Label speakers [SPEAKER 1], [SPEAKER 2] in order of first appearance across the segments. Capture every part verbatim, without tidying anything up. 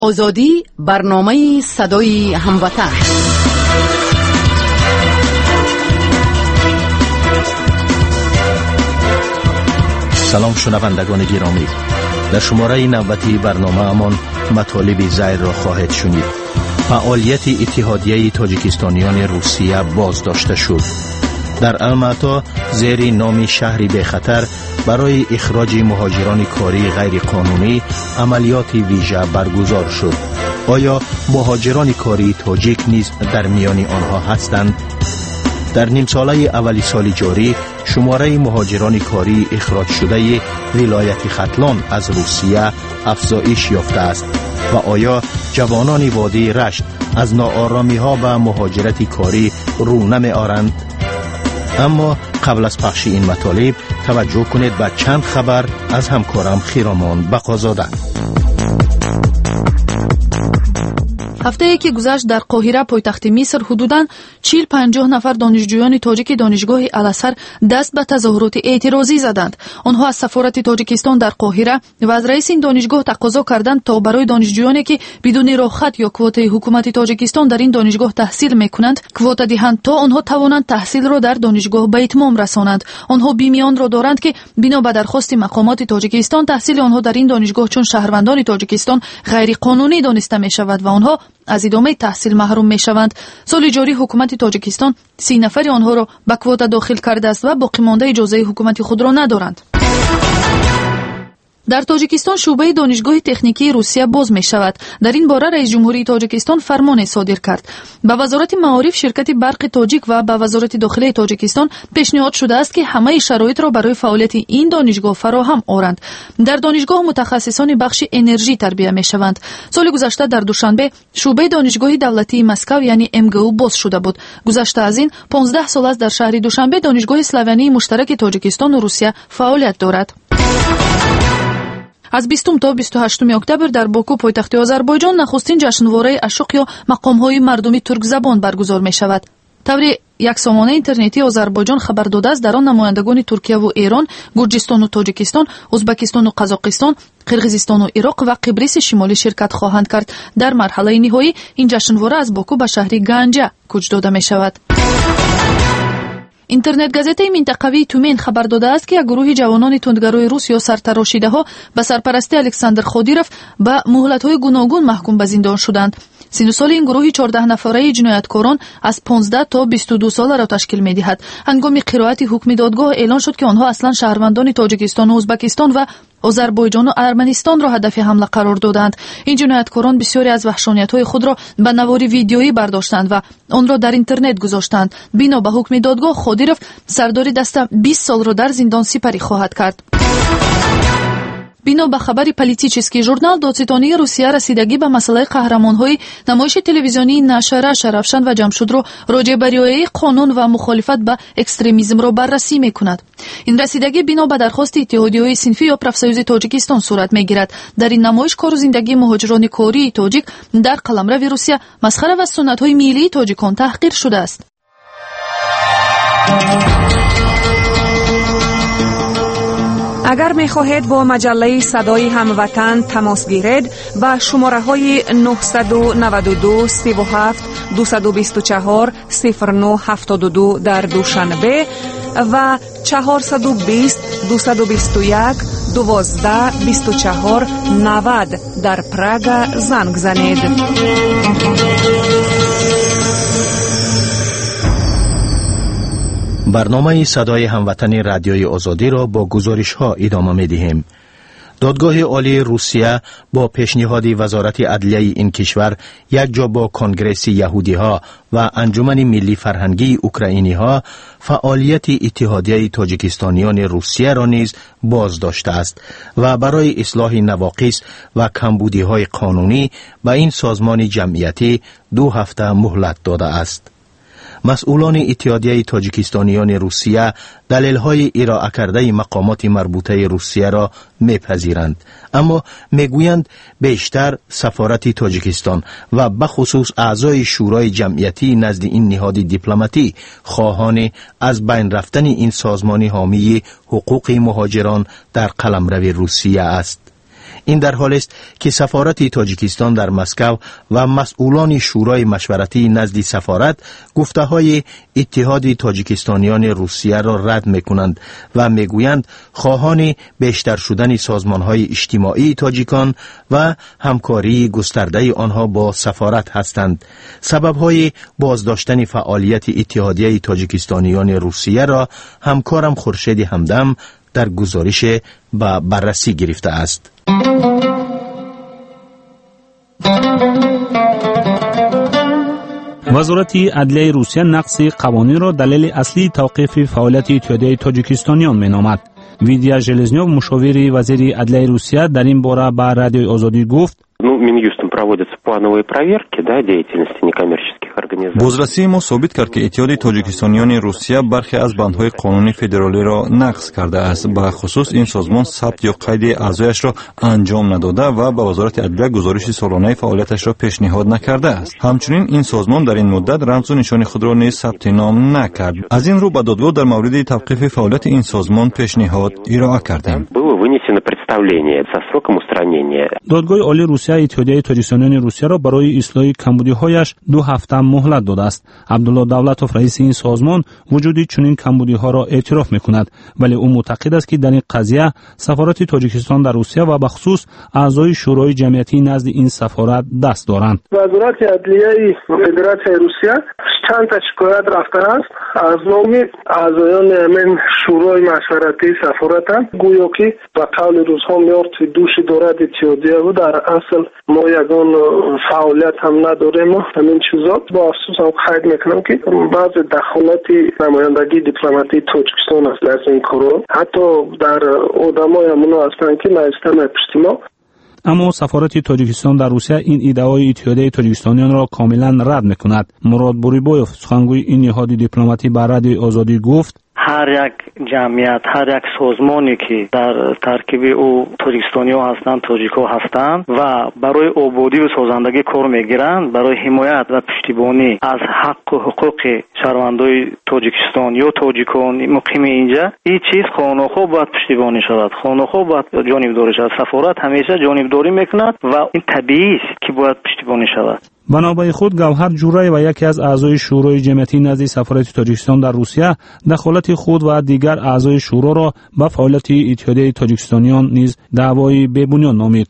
[SPEAKER 1] آزادی، برنامه صدای هموطن.
[SPEAKER 2] سلام شنوندگان گرامی، در شماره نوبتی برنامه امان مطالب زیر را خواهد شنید. فعالیت اتحادیه تاجیکستانیان روسیه بازداشته شد. در الماتا زیر نام شهری به خطر برای اخراج مهاجران کاری غیر قانونی عملیات ویژه برگزار شد. آیا مهاجران کاری تاجیک نیز در میان آنها هستند؟ در نیم ساله اولی سال جاری شماره مهاجران کاری اخراج شده ولایت ختلان از روسیه افزایش یافته است و آیا جوانان وادی رشت از ناآرامی ها و مهاجرت کاری رو نمی آرند؟ اما قبل از پخش این مطالب توجه کنید به چند خبر از همکارم خیرامان بقازاده.
[SPEAKER 3] هفته که گذشت در قاهره پایتخت مصر حدوداً چهل پنجاه نفر دانشجویان تاجیک دانشگاه الازهر دست به تظاهرات اعتراضی زدند. آنها از سفارت تاجیکستان در قاهره و از رئیس این دانشگاه تقاضا کردند تا برای دانشجویانی که بدون راهخط یا کواته حکومت تاجیکستان در این دانشگاه تحصیل میکنند کواته دهند تا آنها توانند تحصیل را در دانشگاه به اتمام رسانند. آنها بیمیان را دارند که بنا به درخواست مقامات تاجیکستان تحصیل آنها در این دانشگاه چون شهروندان تاجیکستان غیر قانونی دانسته می شود و آنها از ادامه تحصیل محروم می شوند. سال جاری حکومت تاجیکستان سی نفر آنها را به کواتا داخل کرده است و باقی مانده اجازه حکومت خود را ندارند. در تاجیکستان شعبه دانشگاه تکنیکی روسیه باز می شود. در این باره رئیس جمهوری تاجیکستان فرمان صادر کرد. به وزارت معارف، شرکت برق تاجیک و به وزارت داخله تاجیکستان پیشنهاد شده است که همه شرایط را برای فعالیت این دانشگاه فراهم آورند. در دانشگاه متخصصان بخش انرژی تربیت می شوند. سال گذشته در دوشنبه شعبه دانشگاه دولتی مسکو یعنی ام گی او باز شده بود. گذشته از این پانزده سال است در شهر دوشنبه دانشگاه اسلویانی مشترک تاجیکستان و روسیه فعالیت دارد. از بیستم تا بیست و هشتم اکتبر در باکو پایتخت آذربایجان نخستین جشنواره اشوق یا مقام‌های مردمی ترک زبان برگزار می شود. طوری یک سامانه اینترنتی آذربایجان خبر داده است در آن نمایندگان ترکیه و ایران، گرجستان و تاجیکستان، ازبکستان و قزاقستان، قرغیزستان و عراق و قبرس شمالی شرکت خواهند کرد. در مرحله نهایی این جشنواره از باکو به شهر گنجه کوچ داده می شود. اینترنت گازete منطقوی تومین خبر داده است که یک گروه جوانان تندگرای روس یا سرتراشیده ها به سرپرستی الکساندر خودیروف به مهلت‌های گوناگون محکوم به زندان شدند. سن سال این گروه چهارده نفره جنایتکاران از پانزده تا بیست و دو ساله را تشکیل می‌دهد. هنگام قرائت حکم دادگاه اعلان شد که آنها اصلا شهروندان تاجیکستان و ازبکستان و آذربایجان و ارمنستان را هدف حمله قرار دادند. این جنایتکاران بسیاری از وحشانیت‌های خود را به نواری ویدیویی برداشتند و آن را در اینترنت گذاشتند. بنا به حکم دادگاه خودیروف سرداری دست بیست سال را در زندان سپری خواهد کرد. بنا به خبر پلیتیچسکی ژورنال دادستانی روسیه رسیدگی به مسئله قهرمان‌های نمایش تلویزیونی نشر شرفشند و جمشید را راجع به رعایت قانون و مخالفت با اکستریمیسم را بررسی می‌کند. این رسیدگی بنا به درخواست اتحادیه صنفی یا پرافسایوز تاجیکستان صورت می‌گیرد. در این نمایش کار و زندگی مهاجران کاری تاجیک در قلمرو روسیه مسخره و سنت‌های ملی تاجیکان تحقیر شده است.
[SPEAKER 4] اگر می خواهید با مجله صدای هموطن تماس گیرید با شماره های نه نه دو سه هفت دو دو چهار صفر نه هفت دو در دوشنبه و چهار دو صفر دو دو یک دوازده بیست و چهار نود در پراگ زنگ زنید.
[SPEAKER 2] برنامه صدای هموطن رادیوی آزادی را با گزارش ها ادامه می دهیم. دادگاه عالی روسیه با پیشنهاد وزارت عدلیه این کشور یک جا با کنگره یهودی ها و انجمن ملی فرهنگی اوکراینی ها فعالیت اتحادیه تاجیکستانیان روسیه را نیز باز داشته است و برای اصلاح نواقص و کمبودی های قانونی به این سازمان جمعیتی دو هفته مهلت داده است. مسئولان اتحادیه تاجیکستانیان روسیه دلیل‌های ارائه کرده مقامات مربوطه روسیه را می‌پذیرند، اما می‌گویند بیشتر سفارت تاجیکستان و بخصوص اعضای شورای جمعیتی نزد این نهاد دیپلماتی خواهان از بین رفتن این سازمان حامی حقوق مهاجران در قلمرو روسیه است. این در حالی است که سفارت تاجیکستان در مسکو و مسئولان شورای مشورتی نزد سفارت گفته‌های اتحاد تاجیکستانیان روسیه را رد می‌کنند و می‌گویند خواهان بیشتر شدن سازمان‌های اجتماعی تاجیکان و همکاری گسترده آنها با سفارت هستند. سبب‌های بازداشتن فعالیت اتحادیه تاجیکستانیان روسیه را همکارم خورشید همدم در گزارش به بررسی گرفته است.
[SPEAKER 5] وزارت عدلیه روسیه نقض قوانین را دلیل اصلی توقیف فعالیت اتحادیه تاجیکستانیان مینامد. ویدیا ژلزنیوف مشاور وزیر عدلیه روسیه در این باره به رادیوی آزادی گفت:
[SPEAKER 6] Минюстом проводятся плановые проверки, да, деятельности некоммерческих организаций.
[SPEAKER 7] بازرسی ما ثابت کرد که اتحاد تاجیکستانیان روسیه برخی از بندهای قانونی فدرالی را نقض کرده است. به خصوص این سازمان ثبت یا قید اعضایش را انجام نداده و به وزارت عدلیه گزارش سالانه فعالیتش را پیشنهاد نکرده است. همچنین این سازمان در این مدت رمز و نشان خود را نیز ثبت نام نکرد. از این رو به دادگاه در مورد توقیف فعالیت این سازمان پیشنهاد ارائه کردیم.
[SPEAKER 5] دادگاه عالی روسیه اتحادیه تاجیکستانیان روسیه را برای اصلاح کمبودی‌هایش دو هفته مهلت داده است. عبدالله دولتوف رئیس این سازمان وجود چنین کمبودی‌ها را اعتراف می‌کند، ولی او معتقد است که در این قضیه سفارت تاجیکستان در روسیه و به خصوص اعضای شورای جمعیتی نزد این سفارت دست دارند.
[SPEAKER 8] وزارت عدلیه فدراسیون روسیه چند تا شکایت رفته است از نام اعضایان من شورای مشورتی سفارت، گویا که به قول روزها میارد دوش دارد اتحادیه و در اصل ما یگان فعالیت هم نداریم. همین چیزا با افسوس هم قید میکنم که بعض دخالت نمایندگی دیپلماتی تاجیکستان است در این کارو، حتی در آدمای همونو هستن که نایستن پشت ما.
[SPEAKER 5] اما سفارت تاجیکستان در روسیه این ادعای اتحادیه تاجیکستانیان را کاملا رد میکند. مراد بوریبویف سخنگوی این نهاد دیپلماتی به رادیوی آزادی گفت:
[SPEAKER 9] هر یک جمعیت، هر یک سازمانی که در ترکیب او تاجیکستانی ها هستند، تاجیک ها هستند و برای آبادی و سازندگی کار میگیرند، برای حمایت و پشتیبانی از حق و حقوق شهروندان تاجیکستان یا تاجیکان مقیم اینجا، این چیز خانه‌ها باید پشتیبانی شود، خانه‌ها باید جانبداری شود. سفارت همیشه جانبداری میکند و این طبیعی است که باید پشتیبانی شود.
[SPEAKER 5] بنابرای خود گوهر جورای و یکی از اعضای شورای جمعیتی نزد سفارت تاجیکستان در روسیه دخالت خود و دیگر اعضای شورا را به فعالیت اتحادیه تاجیکستانیان نیز دعوای بی‌بنیاد نامید.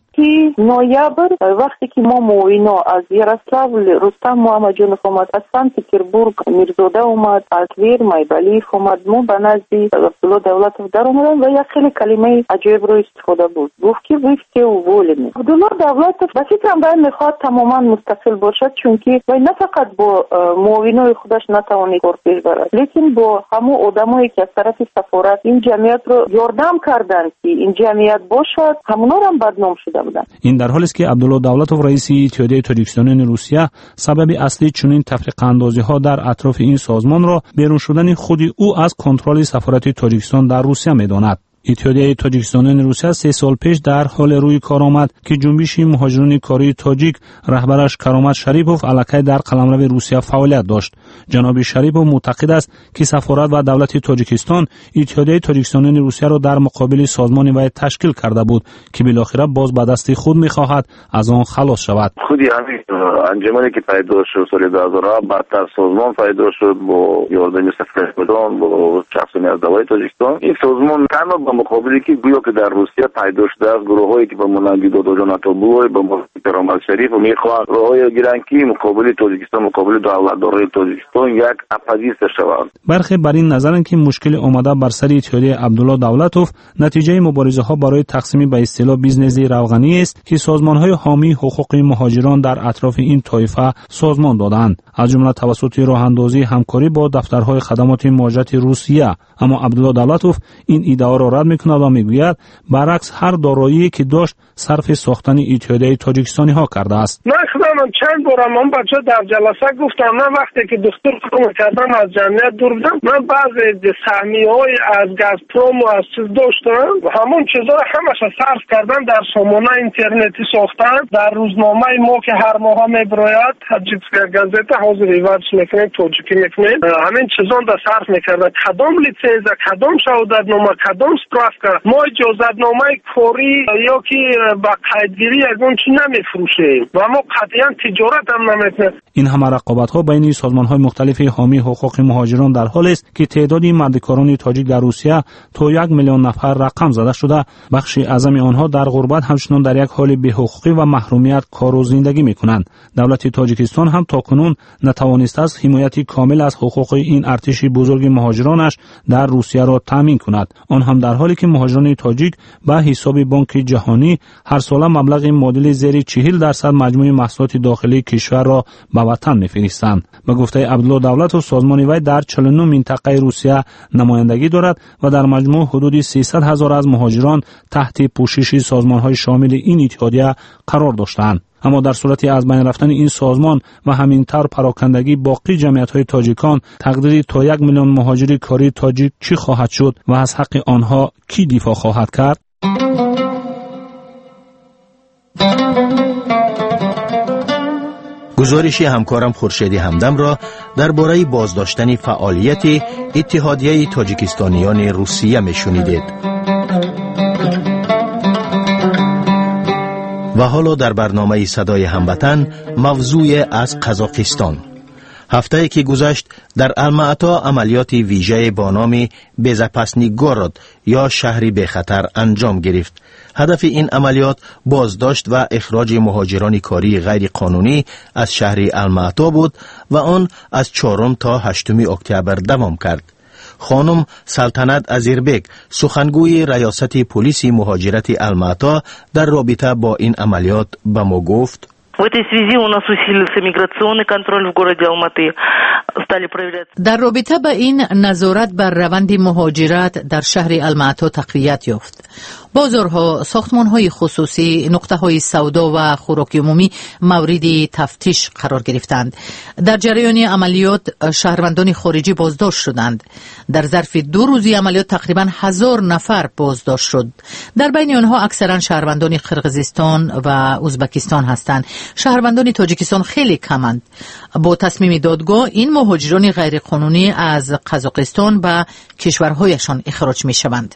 [SPEAKER 10] نویابر وقتی که ما موینا از یاروسلاو رستم محمد جانوف آمد، از سنت پتربورگ میرزاده اومد، از ویر مایبالیف اومد، ما به نزدی عبدالله دولتوف در اومدن و یک خیلی کلمه عجیب رو استفاده بود، گفت که ویفته و ولمی. عبدالله دولتوف به فکرم باید میخواد تماما مستقل باشد، چون که وای نه فقط با موینای خودش نتوانی کار پیش برد، لیکن با همون آدمایی که از طرف سفارت این جمعیت رو یاردم کردن که این جمعیت باشد، همونا رو هم بدنام شده.
[SPEAKER 5] این در حالی است که عبدالله دولتوف رئیس اتحادیه تاجیکستانیان روسیه سبب اصلی چنین تفریق اندازی ها در اطراف این سازمان را بیرون شدن خود او از کنترل سفارت تاجیکستان در روسیه می‌داند. اتحادیه تاجیکستانیان روسیه سه سال پیش در حال روی کار آمد که جنبش مهاجران کاری تاجیک رهبرش کرامت شریپوف علاقه در قلمرو روسیه فعالیت داشت. جناب شریپوف معتقد است که سفارت و دولت تاجیکستان اتحادیه تاجیکستانیان روسیه را در مقابل سازمان وی تشکیل کرده بود که بالاخره باز به دست خود می‌خواهد از آن خلاص شود.
[SPEAKER 11] خودی همین انجمنی که پیدا شد سال دو هزار و هفت بعدتر سازمان پیدا شد با یاردمی سفارتخانه با شخصی از دولت تاجیکستان. این سازمان تنها مقابلی که گویا که در روسیه پیدا شده از گروهایی که به مانند دادا جان عطابوی به کرامت شریف و میخواهند راهی گیرند که مقابل تاجیکستان مقابل دولتداری تاجیکستان یک اپوزیسیون شوند.
[SPEAKER 5] برخی بر این نظرند که مشکل آمده بر سر اتحادیه عبدالله دولتوف نتیجه مبارزه ها برای تقسیم به اصطلاح بیزنس روغنی است که سازمان های حامی حقوق مهاجران در اطراف این طایفه سازمان دادند، از جمله توسط راه اندازی همکاری با دفترهای خدمات مهاجرت روسیه. اما عبدالله دولتوف این ایده را رد میکند و میگوید برعکس هر دارایی که داشت صرف ساختن اتحادیه تاجیکستانی ها کرده است.
[SPEAKER 8] نشده من چند بارم من بچه در جلسه گفتم من وقتی که دکتر کار کردم از جمعیت دور بودم، من بعضی سهمیه‌های از گازپروم و از چیز داشتم و همون چیزا همش صرف کردن در سامانه اینترنتی ساختن. در روزنامه ما که هر ماه میبراید تاجیکسکا گازета حاضر ایوارش میکنه توجیکی میکنه همین چیزا در صرف میکرده. کدام لیسنس، کدام شهادتنامه، کدام سپرافکا، ما اجازتنامه کاری یا که با قیدگیری از اون چی نمیفروشیم و ما قطعا تجارت هم نمیکنیم.
[SPEAKER 5] این همه رقابت‌ها بین سازمان‌های مختلف حامی حقوق مهاجران در حال است که تعداد مردکاران تاجیک در روسیه تا یک میلیون نفر رقم زده شده. بخشی اعظم آنها در غربت همچنان در یک حال بی‌حقوقی و محرومیت کار و زندگی می‌کنند. دولت تاجیکستان هم تاکنون نتوانسته است حمایت کامل از حقوق این ارتش بزرگ مهاجرانش در روسیه را تامین کند. آن هم در حالی که مهاجران تاجیک به حساب بانک جهانی هر ساله مبلغ معادل زیر چهل درصد مجموع محصولات داخلی کشور را به وطن می‌فرستند. به گفته عبدالله دولت و سازمان وی در چهل و نه منطقه روسیه نمایندگی دارد و در مجموع حدود سیصد هزار از مهاجران تحت پوشش سازمان‌های شامل این اتحادیه قرار داشتند. اما در صورتی از بین رفتن این سازمان و همینطور پراکندگی باقی جمعیت‌های تاجیکان، تقدیر تا یک میلیون مهاجر کاری تاجیک چی خواهد شد و از حق آنها کی دفاع خواهد کرد؟
[SPEAKER 2] گزارش همکارم خورشید همدم را درباره بازداشتن فعالیت اتحادیه تاجیکستانیان روسیه میشنیدید. و حالا در برنامه صدای هموطن موضوع از قزاقستان. هفته‌ای که گذشت در الماتا عملیات ویژه با نام بزپاسنیگورود یا شهری به خطر انجام گرفت. هدف این عملیات بازداشت و اخراج مهاجران کاری غیر قانونی از شهر الماتا بود و آن از چهارم تا هشتم اکتبر دوام کرد. خانم سلطنت ازیربک، سخنگوی ریاست پلیس مهاجرت الماتا، در رابطه با این عملیات به ما گفت:
[SPEAKER 12] В этой связи у нас усилился миграционный контроль в городе Алматы. Стали проверять.
[SPEAKER 1] در رابطه با این نظارت بر روند مهاجرت در شهر الماتا تقویت یافت. بازارها، ساختمان‌های خصوصی، نقطه‌های سودا و خوراک عمومی مورد تفتیش قرار گرفتند. در جریان عملیات شهروندان خارجی بازداشت شدند. در ظرف دو روزی عملیات تقریباً هزار نفر بازداشت شد. در بین آنها اکثرا شهروندان قرقیزستان و ازبکستان هستند. شهروندان تاجیکستان خیلی کمند. با تصمیم دادگاه این مهاجران غیرقانونی از قزاقستان به کشورهایشان اخراج می‌شوند.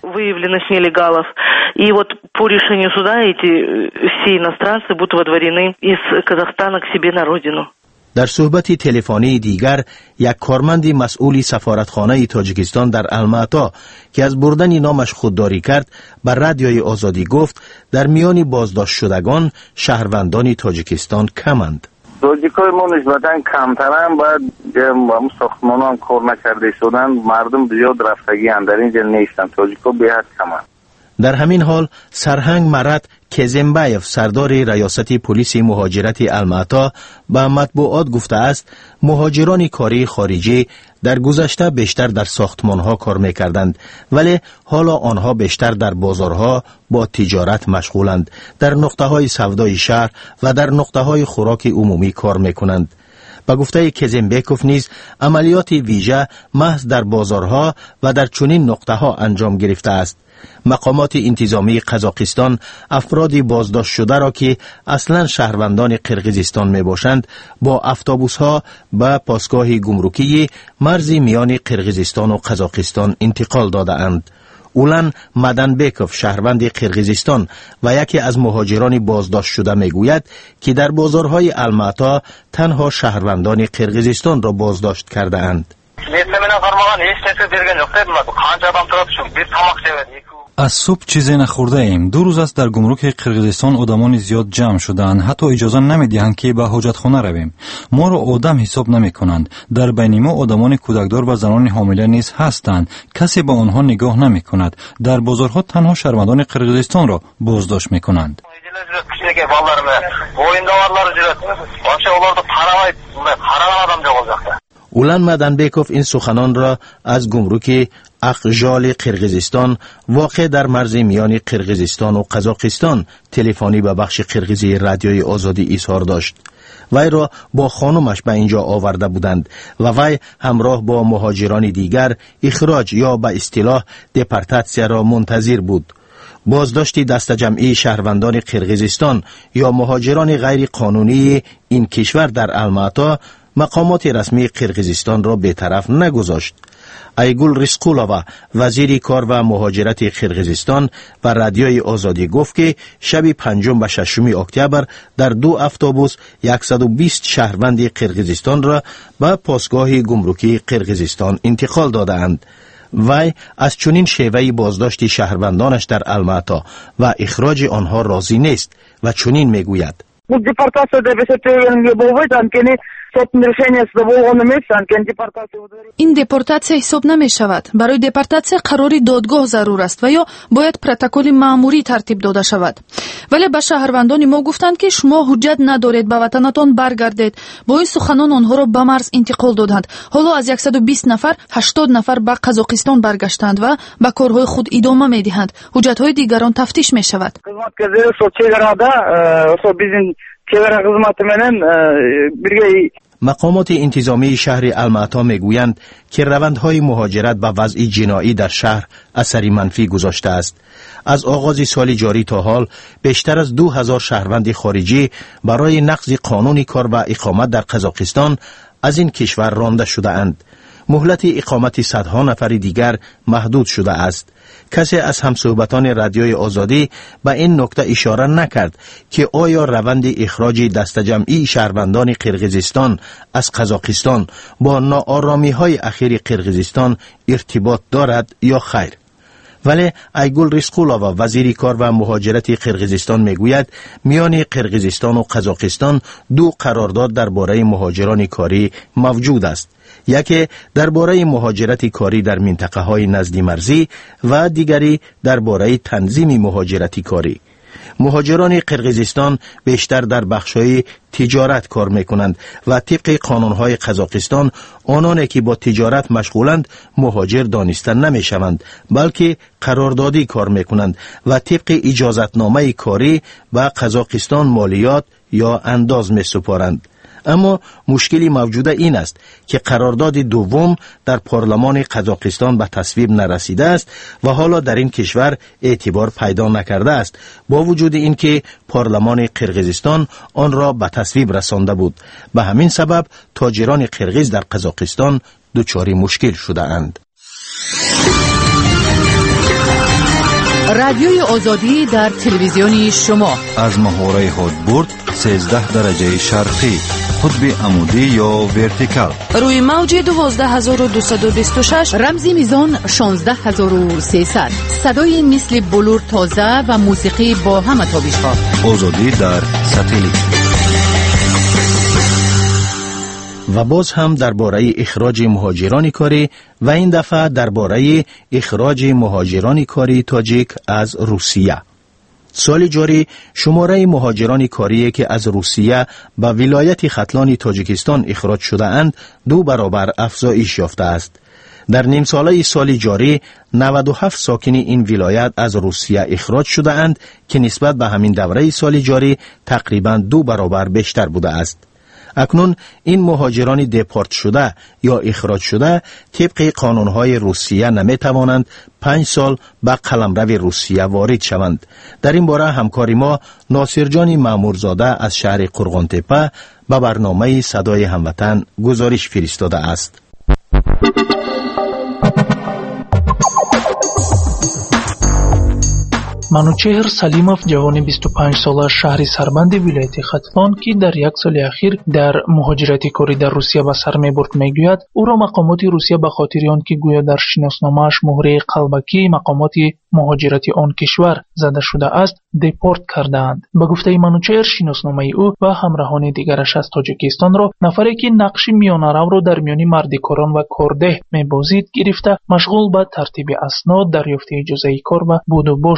[SPEAKER 12] И вот по решению суда эти все иностранцы будут водворены из Казахстана к себе на родину.
[SPEAKER 2] در صحبت تلفنی دیگر یک کارمند مسئول سفارتخانه تاجیکستان در الماتا که از بردن نامش خودداری کرد بر رادیوی آزادی گفت در میان بازداشت شدگان شهروندان تاجیکستان کمند.
[SPEAKER 11] تاجیکای ما نسبتاً کمترن، بعد هم ساختمان هم کار نکرده شدن، مردم زیاد رفتگی هم در اینجا نیستن. تاجیکا بیاد کمند.
[SPEAKER 2] در همین حال سرهنگ مرد کزمبایف، سردار ریاست پلیس مهاجرت الماتا، به مطبوعات گفته است مهاجران کاری خارجی در گذشته بیشتر در ساختمانها کار میکردند، ولی حالا آنها بیشتر در بازارها با تجارت مشغولند، در نقطه‌های سودای شهر و در نقطه‌های خوراک عمومی کار میکنند. با گفته کزمبیکوف نیز عملیات ویژه محض در بازارها و در چنین نقطه‌ها انجام گرفته است. مقامات انتظامی قزاقستان افراد بازداشت شده را که اصلا شهروندان قرقیزستان می باشند با اتوبوس ها به پاسگاه گمرکی مرز میان قرقیزستان و قزاقستان انتقال داده اند. اولان مدنبیکوف، شهروند قرقیزستان و یکی از مهاجران بازداشت شده میگوید که در بازارهای الماتا تنها شهروندان قرقیزستان را بازداشت کرده اند.
[SPEAKER 7] از صبح چیزی نخورده ایم. دو روز است در گمرک قرقیزستان آدمان زیاد جمع شدند. حتی اجازه نمیدهند که به حاجتخانه رویم. ما را آدم حساب نمی کنند. در بین ما آدمان کودکدار و زنان حامله نیز هستند. کسی به آنها نگاه نمی کند. در بازارها تنها شهروندان قرقیزستان را بازداشت می کنند.
[SPEAKER 2] اولان مدنبیکوف این سخنان را از گمرک اقژال قرقیزستان واقع در مرز میان قرقیزستان و قزاقستان تلفنی به بخش قرقیزی رادیوی آزادی اظهار داشت. وی را با خانمش به اینجا آورده بودند و وی همراه با مهاجران دیگر اخراج یا به اصطلاح دپورتاسیا را منتظر بود. بازداشت دست جمعی شهروندان قرقیزستان یا مهاجران غیر قانونی این کشور در الماتا مقامات رسمی قرقیزستان را بی‌طرف نگذاشت. ایگول ریسقولووا وزیر کار و مهاجرت قرقیزستان و رادیوی آزادی گفت که شب پنجم و ششم اکتبر در دو اتوبوس صد و بیست شهروند قرقیزستان را به پاسگاه گمرکی قرقیزستان انتقال دادند. وی از چنین شیوه بازداشت شهروندانش در الماتا و اخراج آنها راضی نیست و چنین میگوید:
[SPEAKER 3] این دپورتاسیا حساب نمی شود. برای دپورتاسیا قراری دادگاه ضرور است و یا باید پروتکل مأموری ترتیب داده شود. ولی به شهروندان ما گفتند که شما حجت ندارید به وطنتان برگردید. با این سخنان آنها را به مرز انتقال دادند. حالا از صد و بیست نفر هشتاد نفر به قزاقستان برگشتند و به کارهای خود ادامه می‌دهند. حجت‌های دیگران تفتیش می‌شود.
[SPEAKER 2] مقامات انتظامی شهر الماتا میگویند که روندهای مهاجرت به وضع جنایی در شهر اثری منفی گذاشته است. از آغاز سال جاری تا حال بیشتر از دو هزار شهروند خارجی برای نقض قانون کار و اقامت در قزاقستان از این کشور رانده شده اند. مهلت اقامت صدها نفر دیگر محدود شده است. کسی از همصحبتان رادیوی آزادی به این نکته اشاره نکرد که آیا روند اخراج دست جمعی شهروندان قرقیزستان از قزاقستان با ناآرامی‌های اخیر قرقیزستان ارتباط دارد یا خیر. ولی ایگول ریسقولووا وزیر کار و مهاجرت قرقیزستان میگوید میان قرقیزستان و قزاقستان دو قرارداد درباره مهاجران کاری موجود است. یکی درباره مهاجرت کاری در منطقه های نزدی مرزی و دیگری درباره تنظیم مهاجرتی کاری. مهاجران قرقیزستان بیشتر در بخش‌های تجارت کار می‌کنند و طبق قانون‌های قزاقستان آنانی که با تجارت مشغولند مهاجر دانسته نمی‌شوند، بلکه قراردادی کار می‌کنند و طبق اجازتنامه کاری به قزاقستان مالیات یا انداز می‌سپارند. اما مشکلی موجود این است که قرارداد دوم در پارلمان قزاقستان به تصویب نرسیده است و حالا در این کشور اعتبار پیدا نکرده است، با وجود اینکه پارلمان قرقیزستان آن را به تصویب رسانده بود. به همین سبب تاجران قرقیز در قزاقستان دچار مشکل شده اند.
[SPEAKER 1] رادیوی آزادی در تلویزیونی شما
[SPEAKER 7] از محوره هادبورد سیزده درجه شرقی، قطب عمودی یا ورتیکال،
[SPEAKER 3] روی موج دوازده هزار و دویست و بیست و شش،
[SPEAKER 1] رمزی میزان شانزده هزار و سیصد، صدای مثل بلور تازه و موسیقی با همه تابش‌ها.
[SPEAKER 7] آزادی در ساتلیت.
[SPEAKER 2] و باز هم درباره اخراج مهاجران کاری و این دفعه درباره اخراج مهاجران کاری تاجیک از روسیه. سال جاری شماره مهاجران کاری که از روسیه به ولایت ختلان تاجیکستان اخراج شده اند دو برابر افزایش یافته است. در نیم ساله سال جاری نود و هفت ساکن این ولایت از روسیه اخراج شده اند که نسبت به همین دوره سال جاری تقریباً دو برابر بیشتر بوده است. اکنون این مهاجران دپورت شده یا اخراج شده طبق قانونهای روسیه نمی توانند پنج سال به قلمرو روسیه وارد شوند. در این باره همکار ما ناصرجان مامورزاده از شهر قرغنتپه به برنامه صدای هموطن گزارش فرستاده است.
[SPEAKER 13] манучеҳр салимов ҷавони бисту панҷ сола шаҳри сарбанди вилояти хатлон ки дар як соли ахир дар муҳоҷирати корӣ дар русия ба сар мебурд мегӯяд ӯро мақомоти русия ба хотири он ки гӯё дар шиносномааш муҳраи қалбакии мақомоти муҳоҷирати он кишвар зада шудааст депорт кардаанд. ба гуфтаи манучеҳр шиносномаи ӯ ва ҳамроҳони дигараш аз тоҷикистонро нафаре ки нақши миёнаравро дар миёни мардикорон ва кордеҳ мебозид гирифта машғул ба тартиби аснод дарёфти иҷозаи кор ва буду бош дар русия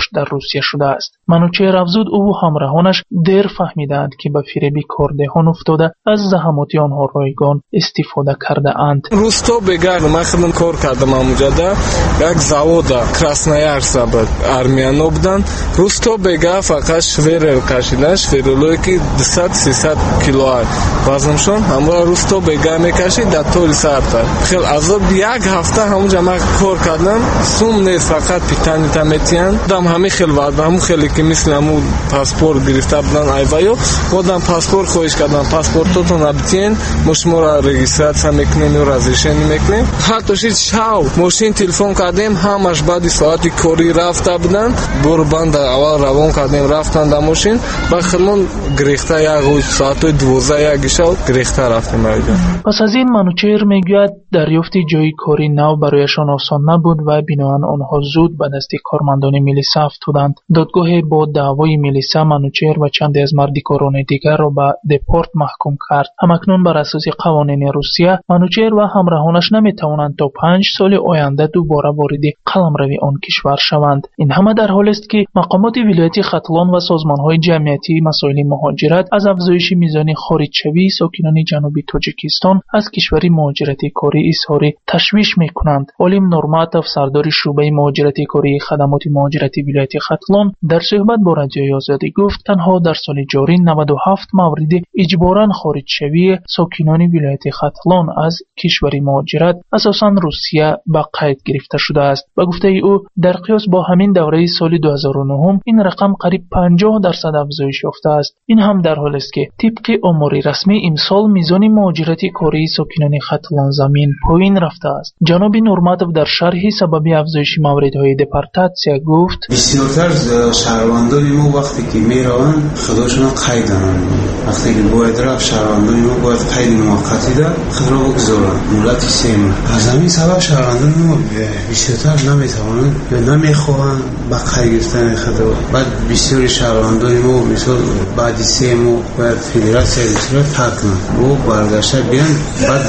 [SPEAKER 13] روسیه شده است. منوچهر افزود او و همراهانش دیر فهمیدند که به فریب کردهان افتاده از زحمات آنها رایگان استفاده کرده اند.
[SPEAKER 14] روستا بگرد من خودم کار کردم اونجا ده یک زاود کراسنایارسا بود ارمیانا بودن. روستا بگرد فقط شویر کشیدن شویرولوی که دویست سیصد کیلو وزنشون همراه روستا بگرد میکشید در طول ساعت. خیلی عذاب یک هفته همونجا من کار کردم. سوم نیست فقط پیتانی تمیتیان دم همه خیلی وعد همون خیلی که مثل همون پاسپورت گرفته بودن ایوایو بودم پاسپورت خواهش کردم پاسپورتتون نبتین مشما را رجیستراسیون میکنین و رزرویشن میکنین. حتی شید شاو ماشین تلفن کردیم همش بعد ساعتی کاری رفته بودن برو بند اول روان کردیم رفتن در ماشین با خلمون گریخته یک ساعت دوازده یک شو گریخته رفتیم اونجا.
[SPEAKER 13] پس از این منوچهر میگوید دریافت جای کاری نو برایشان آسان نبود و بنابراین آنها زود به دست کارمندان میلیسا افتادند. دادگاه با دعوای میلیسا منوچهر و چند از مردکاران دیگر را به دپورت محکوم کرد. همکنون بر اساس قوانین روسیه منوچهر و همراهانش نمیتوانند تا پنج سال آینده دوباره وارد قلمرو آن کشور شوند. این همه در حالی است که مقامات ولایت ختلان و سازمان‌های جمعیتی مسائل مهاجرت از افزایش میزان خارجشوی ساکنان جنوبی تاجیکستان از کشور مهاجرتی کاری اظهار تشویش میکنند. علیم نورماتوف سردار شعبه مهاجرتی کاری خدمات مهاجرتی ولایت ختلان در صحبت با رادیوی آزادی گفت تنها در سال جاری نود و هفت مورد اجباراً خارجشوی ساکنان ولایت ختلان از کشور مهاجرت اساساً روسیه به قید گرفته شده است. با گفته او در قیاس با همین دوره سال دو هزار و نه این رقم قریب پنجاه درصد افزایش یافته است. این هم در حالی است که طبق آمار رسمی امسال میزان مهاجرتی کاری ساکنان ختلان زمین پایین رفته است. جناب نورماتوف در شرح سبب افزایش موردهای دپورتاسیا گفت
[SPEAKER 15] بسیارتر شهروندان ما وقتی که میروند خودشون قید دارن. وقتی که باید رفت شهروندان ما باید قید موقتی دار خراب بگذارن مدت سه ماه. از همین سبب شهروندان ما بسیارتر نمیتوانند یا نمیخواهند با قید گرفتن خود. بعد بسیاری شهروندان ما مثلا بعد سه ماه باید فدراسیون روسیه ترک کنند و برگشته بیان بعد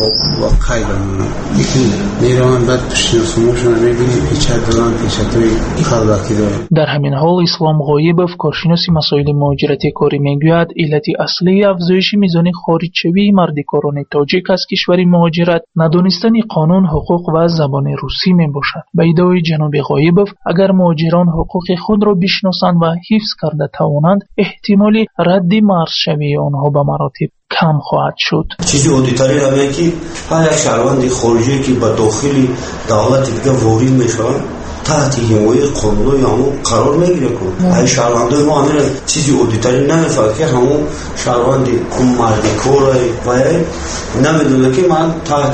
[SPEAKER 15] با قید دارن. یکی میروند بعد شناسنامه‌شون رو میبینیم پیچت دارن پیچت‌های خلوتی دارن.
[SPEAKER 13] در همین حال اسلام غایبوف کارشناس مسائل مهاجرتی کاری میگوید علت اصلی افزایش میزان خارجشوی مردکاران تاجیک از کشور مهاجرت ندانستن قانون حقوق و زبان روسی میباشد. به ادعای جناب غایبوف اگر مهاجران حقوق خود را بشناسند و حفظ کرده توانند احتمالی رد مرزشوی آنها به مراتب کم خواهد شد.
[SPEAKER 16] چیزی اودیتاری را میگه که هر یک شهروند خارجی که به داخل دولت دیگه وارد میشه تحت حمایت قانون همون قرار میگیره که این شهروندان ما همین چیزی اودیتاری نمیفهمه که همون شهروند اون مردی کارای و نمیدونه که من تحت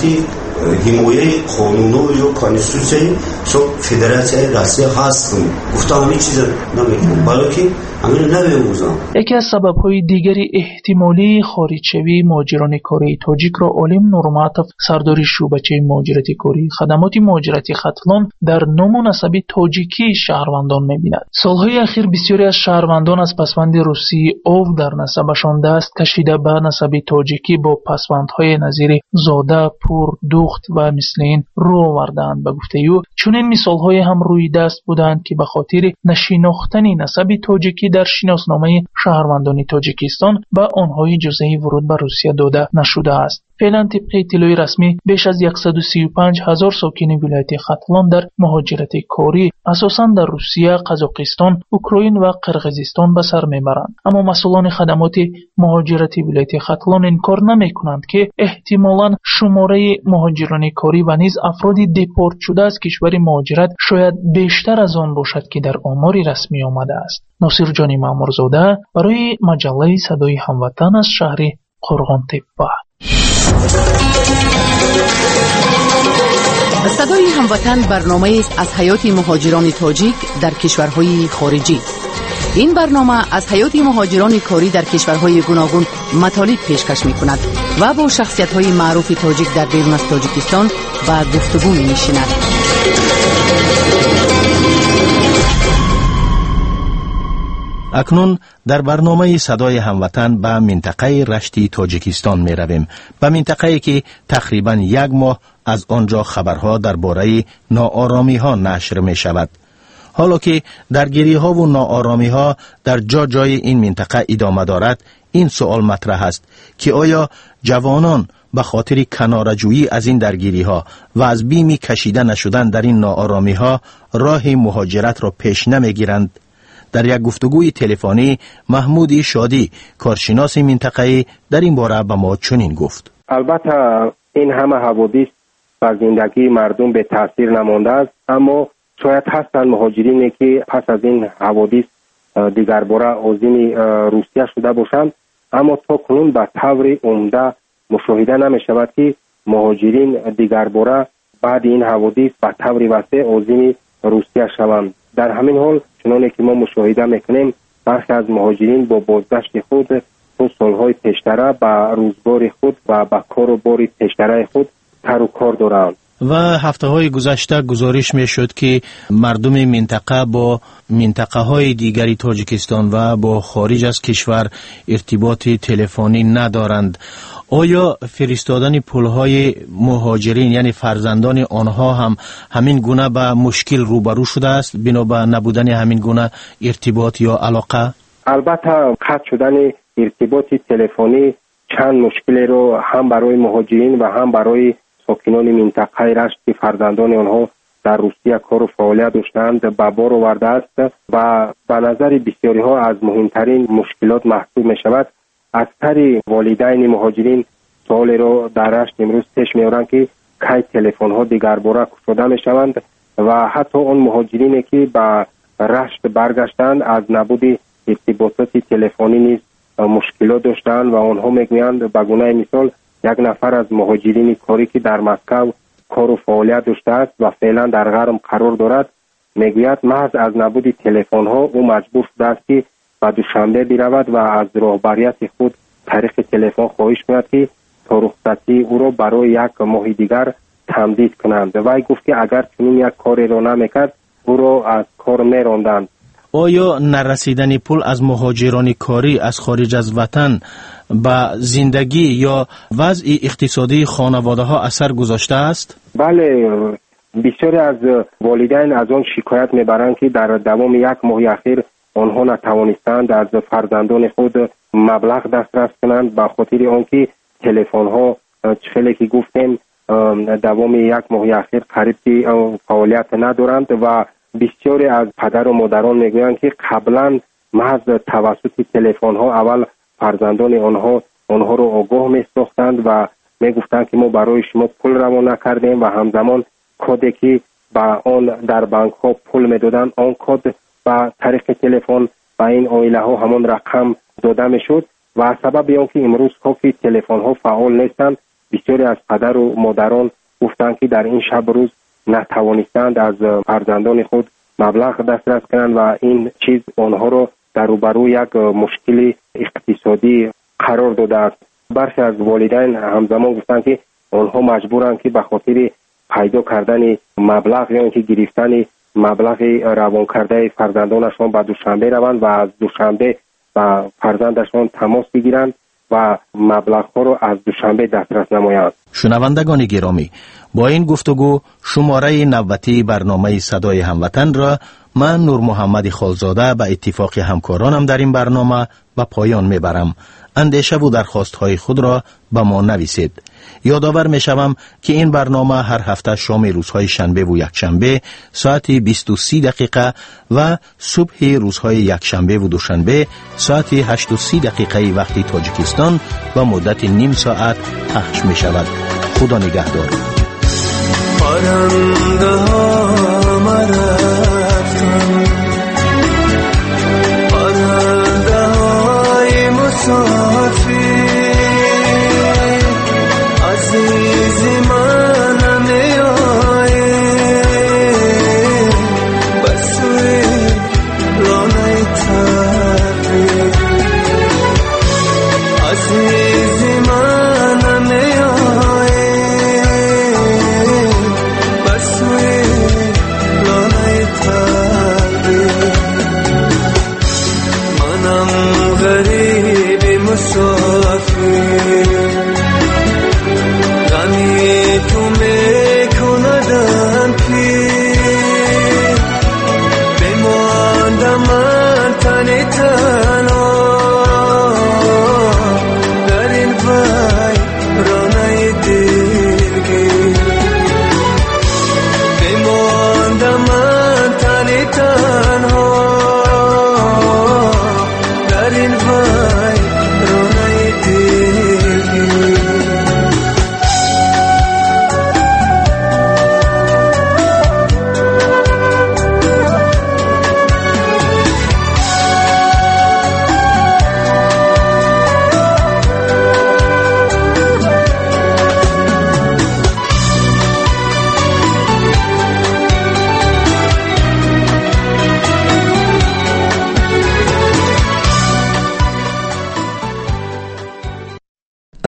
[SPEAKER 16] حمایت قانون یا کانستیتوسیون سو فدراسیون روسیه هستم. گفتم همین چیز نمیگم بلکه همین نمیموزم.
[SPEAKER 13] یکی از سبب‌های دیگری احتمالی خارجشوی مهاجران کاری تاجیک را علیم نورماتوف سردار شعبه مهاجرتی کاری خدمات مهاجرتی ختلان در نام نسب تاجیکی شهروندان می‌بیند. سالهای اخیر بسیاری از شهروندان از پسوند روسی او در نسبشان دست کشیده به نسب تاجیکی با پسوندهای نظیر زاده، پور، دوخت و مثل این رو آوردند. به گفته او چنین مثال‌های هم روی دست بودند که به خاطر نشناختن نسب تاجیکی در شناسنامه شهروندان تاجیکستان به آنها اجازه ورود به روسیه داده نشده است. فعلا طبق اطلاع رسمی بیش از صد و سی و پنج هزار ساکن ولایت ختلان در مهاجرت کاری اساساً در روسیه، قزاقستان، اوکراین و قرقیزستان به سر میبرند. اما مسئولان خدمات مهاجرتی ولایت ختلان انکار نمیکنند که احتمالاً شماره مهاجران کاری و نیز افراد دپورت شده از کشور مهاجرت شاید بیشتر از آن باشد که در آمار رسمی آمده است. ناصر جانی مامورزاده برای مجله صدای هموطن از شهر قرغانتپه.
[SPEAKER 1] صدای هموطن برنامه است از حیات مهاجران تاجیک در کشورهای خارجی. این برنامه از حیات مهاجران کاری در کشورهای گوناگون مطالب پیشکش می کند و با شخصیت‌های معروف تاجیک در بیرون از تاجیکستان و گفتگو می نشیند.
[SPEAKER 2] اکنون در برنامه صدای هموطن به منطقه رشتی تاجیکستان می رویم. به منطقه‌ای که تقریباً یک ماه از آنجا خبرها درباره ناآرامی ها نشر می شود. حالا که درگیری ها و ناآرامی ها در جا جای این منطقه ادامه دارد، این سوال مطرح است که آیا جوانان به خاطر کناره‌جویی از این درگیری ها و از بیمی کشیده نشدن در این ناآرامی ها راه مهاجرت را پیش نمیگیرند؟ در یک گفتگوی تلفنی محمود شادی کارشناس منطقه‌ای در این باره به ما چنین گفت:
[SPEAKER 17] البته این همه حوادث بر زندگی مردم به تاثیر نمانده است، اما شاید هستند مهاجرینی که پس از این حوادث دیگر باره عازم روسیه شده باشند، اما تا کنون به طور عمده مشاهده نمی شود که مهاجرین دیگر باره بعد این حوادث به طور وسیع عازم روسیه شوند. در همین حال چنانه که ما مشاهده میکنیم برخی از مهاجرین با بازگشت خود تو سالهای پیشتره به روزگار خود و به کار و بار پیشتره خود تر و کار دارند.
[SPEAKER 2] و هفته های گذشته گزارش می شد که مردم منطقه با منطقه های دیگری تاجیکستان و با خارج از کشور ارتباط تلفنی ندارند. آیا فرستادن پولهای مهاجرین یعنی فرزندان آنها هم همین گونه به مشکل روبرو شده است بنا به نبودن همین گونه ارتباط یا علاقه؟
[SPEAKER 17] البته قطع شدن ارتباط تلفنی چند مشکل رو هم برای مهاجرین و هم برای ساکنان منطقه رشت که فرزندان آنها در روسیه کار و فعالیت داشتند به بار آورده است و به نظر بسیاری ها از مهمترین مشکلات محسوب می شود. اکثر والدین مهاجرین سوال را در رشت امروز پیش می آورند که کی تلفن ها دیگر باره گشوده می شوند و حتی اون مهاجرینی که به رشت برگشتند از نبود ارتباطات تلفنی نیز مشکلات داشتند و آنها میگویند به گونه مثال یک نفر از مهاجرین کاری که در مسکو کار و فعالیت داشته است و فعلا در غرم قرار دارد میگوید محض از نبود تلفن ها او مجبور شده است که به دوشنبه برود و از رهبریت خود طریق تلفن خواهش کند که تا رخصتی او را برای یک ماه دیگر تمدید کنند. وی گفت که اگر چنین یک کاری را نمیکرد او را از کار میراندند.
[SPEAKER 2] آیا نرسیدن پول از مهاجران کاری از خارج از وطن به زندگی یا وضع اقتصادی خانواده ها اثر گذاشته است؟
[SPEAKER 17] بله، بسیاری از والدین از آن شکایت میبرند که در دوام یک ماه اخیر آنها نتوانستند از فرزندان خود مبلغ دسترس کنند به خاطر آنکه تلفن ها چخیلی که گفتیم دوام یک ماه اخیر قریب که فعالیت ندارند و بسیاری از پدر و مادران میگویند که قبلا محض توسط تلفن ها اول فرزندان آنها آنها رو آگاه می‌ساختند و میگفتند که ما برای شما پول روانه کردیم و همزمان کدی که با آن در بانک ها پول میدادند آن کد با طریق تلفن با این عائله ها همون رقم داده میشد و سبب اینکه امروز که تلفن ها فعال نیستند بسیاری از پدر و مادران گفتند که در این شب روز نتوانستند از فرزندان خود مبلغ دسترس کنند و این چیز آنها رو در روبرو یک مشکل اقتصادی قرار داده است. برخی از والدین همزمان گفتند که آنها مجبورند که به خاطر پیدا کردن مبلغ یا اینکه گرفتن مبلغ روان کرده فرزندانشان به دوشنبه روند و از دوشنبه با فرزندشان تماس بگیرند و مبلغ ها رو از دوشنبه دسترس نمایند.
[SPEAKER 2] شنوندگان گرامی، با این گفتگو شماره نوبتی برنامه صدای هموطن را من نور محمد خالزاده به اتفاق همکارانم در این برنامه به پایان میبرم. اندیشه و درخواست های خود را به ما نویسید. یادآور می شوم که این برنامه هر هفته شام روزهای شنبه و یکشنبه ساعت بیست و سه دقیقه و صبح روزهای یکشنبه و دوشنبه ساعت هشت و سی دقیقه وقتی تاجیکستان و مدت نیم ساعت پخش می شود. خدا نگهدار. پرنده ها رفتن، پرنده های مسافر